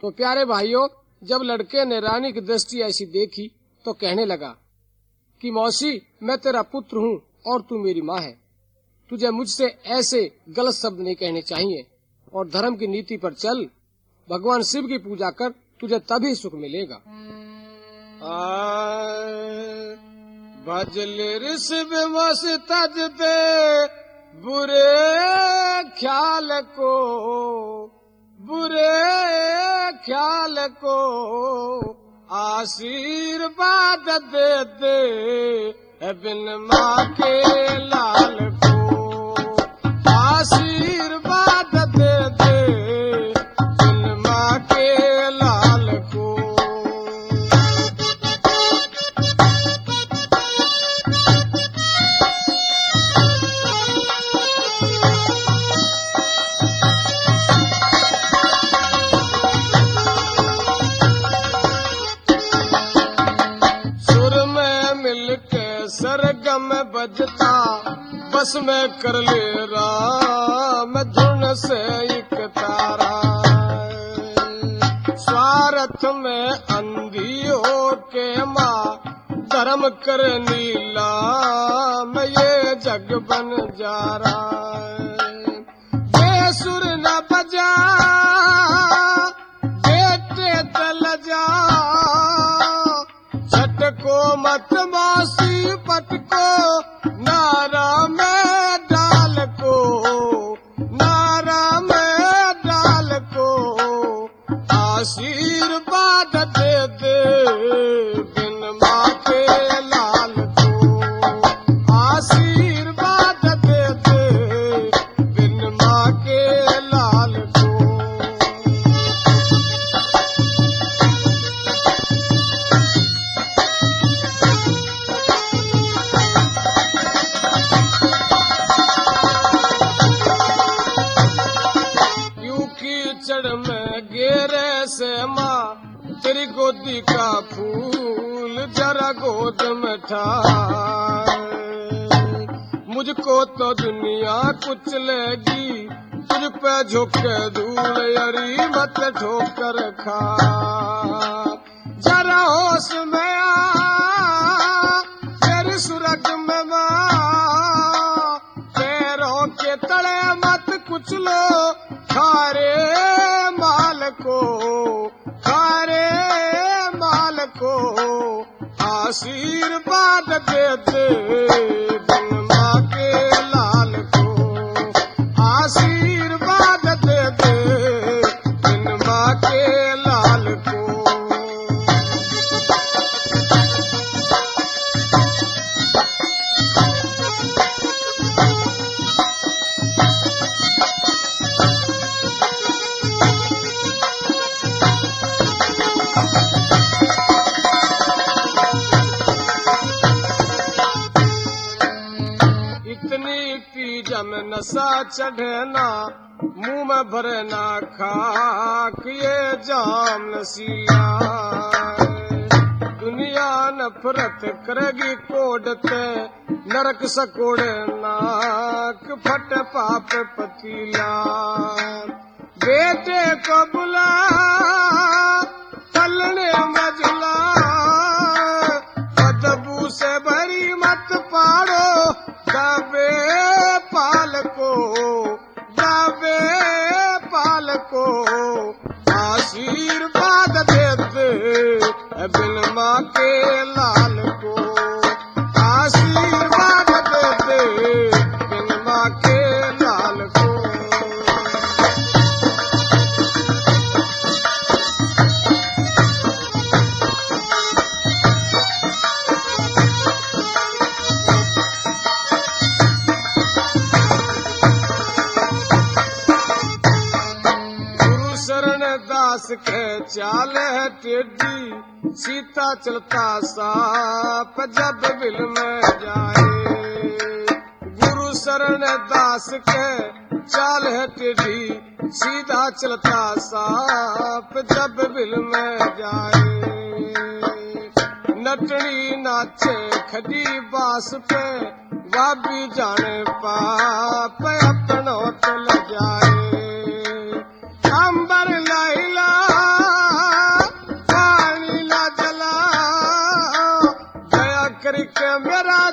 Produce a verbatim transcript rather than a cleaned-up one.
तो प्यारे भाइयों, जब लड़के ने रानी की दृष्टि ऐसी देखी तो कहने लगा कि मौसी, मैं तेरा पुत्र हूँ और तू मेरी माँ है। तुझे मुझसे ऐसे गलत शब्द नहीं कहने चाहिए और धर्म की नीति पर चल। भगवान शिव की पूजा कर, तुझे तभी सुख मिलेगा। भजले शिव वस तज दे बुरे ख्याल को, बुरे ख्याल को आशीर्वाद दे दे बिन माँ के लाल को, आशीर्वाद दे दे बिन माँ के लाल को। सरगम बजता बस में कर ले राम धुन से एक तारा, स्वार्थ में अंधी हो के माँ धर्म कर नीला में ये जग बन जा रहा। बेसुर न बजा बेटे तल जा, झटको मत मौसी पटको नारा में डाल को, नारा में डाल को आशीर्वाद दे दे बिन माँ के लाल को, आशीर्वाद दे दे बिन माँ के लाल को। में गेरे से माँ तेरी गोदी का फूल जरा गोद में ठाए, मुझको तो दुनिया कुचलेगी तुझ पे झोंके धूल यरी मत ठोकर खा। जरा होश में आ तेरी सुरग में माँ, पैरों के तले मत कुचलो खारे माल को, खारे माल को आशीर्वाद दे दे बिन माँ के लाल को, आशीर्वाद दे दे बिन माँ के लाल को। में नशा चढ़ना मुंह में भरना खाक ये जाम नसीला, दुनिया नफरत करेगी कोडते नरक सकोड़े नाक फट पाप पतीला। बेटे को बुला तलने मजला, बदबू से भरी मत पाड़ो दावे पाल को, दावे पाल को आशीर्वाद दे दे बिन माँ के लाल को, आशीर्वाद दे दे बिन माँ के लाल को। दास के चाल है टेढ़ी, सीता चलता साप जब बिल में जाए। गुरु शरण दास के चाल है टेढ़ी, सीधा चलता साप जब बिल में जाए। नटनी नाचे खड़ी बास पे, वह भी जाने पाप अपनों तल जाए। अंबर लैला मेरा